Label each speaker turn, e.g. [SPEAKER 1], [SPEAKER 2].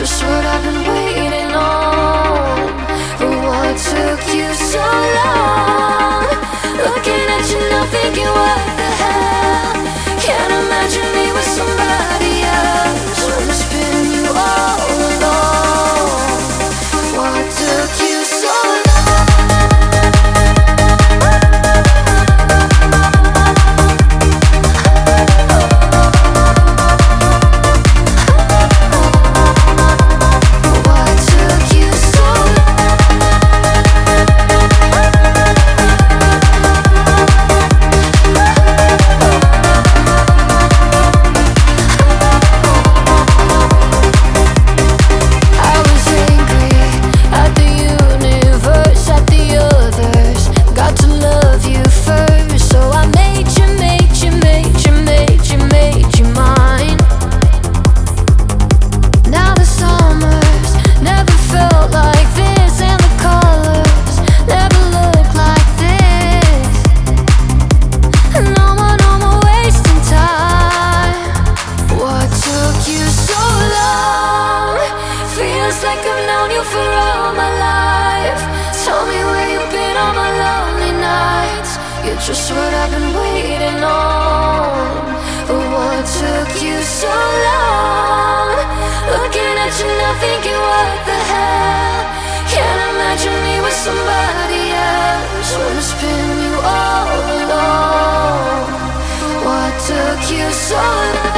[SPEAKER 1] just what I've been waiting on. But what took you so long? Looking at you now thinking what the hell. Can't imagine me with somebody else. Wanna spin you all along. What took you so long? Like I've known you for all my life. Tell me where you've been on my lonely nights. You're just what I've been waiting on. But what took you so long? Looking at you now thinking what the hell. Can't imagine me with somebody else. Wanna spin you all along. What took you so long?